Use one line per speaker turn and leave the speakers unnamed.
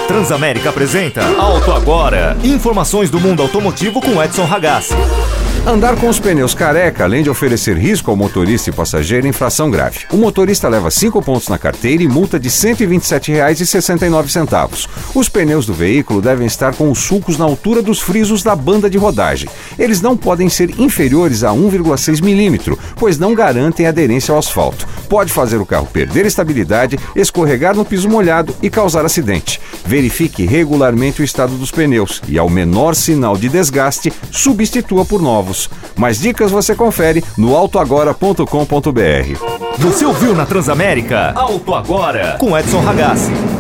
Transamérica apresenta Auto Agora. Informações do mundo automotivo com Edson Ragazzi.
Andar com os pneus careca, além de oferecer risco ao motorista e passageiro, infração grave. O motorista leva 5 pontos na carteira e multa de R$ 127,69. Os pneus do veículo devem estar com os sulcos na altura dos frisos da banda de rodagem. Eles não podem ser inferiores a 1,6 milímetro, pois não garantem aderência ao asfalto. Pode fazer o carro perder estabilidade, escorregar no piso molhado e causar acidente. Verifique regularmente o estado dos pneus e, ao menor sinal de desgaste, substitua por novos. Mais dicas você confere no autoagora.com.br.
Você ouviu na Transamérica? Auto Agora, com Edson Ragazzi.